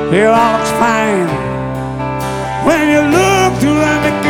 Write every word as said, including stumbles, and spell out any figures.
it all looks fine when you look through the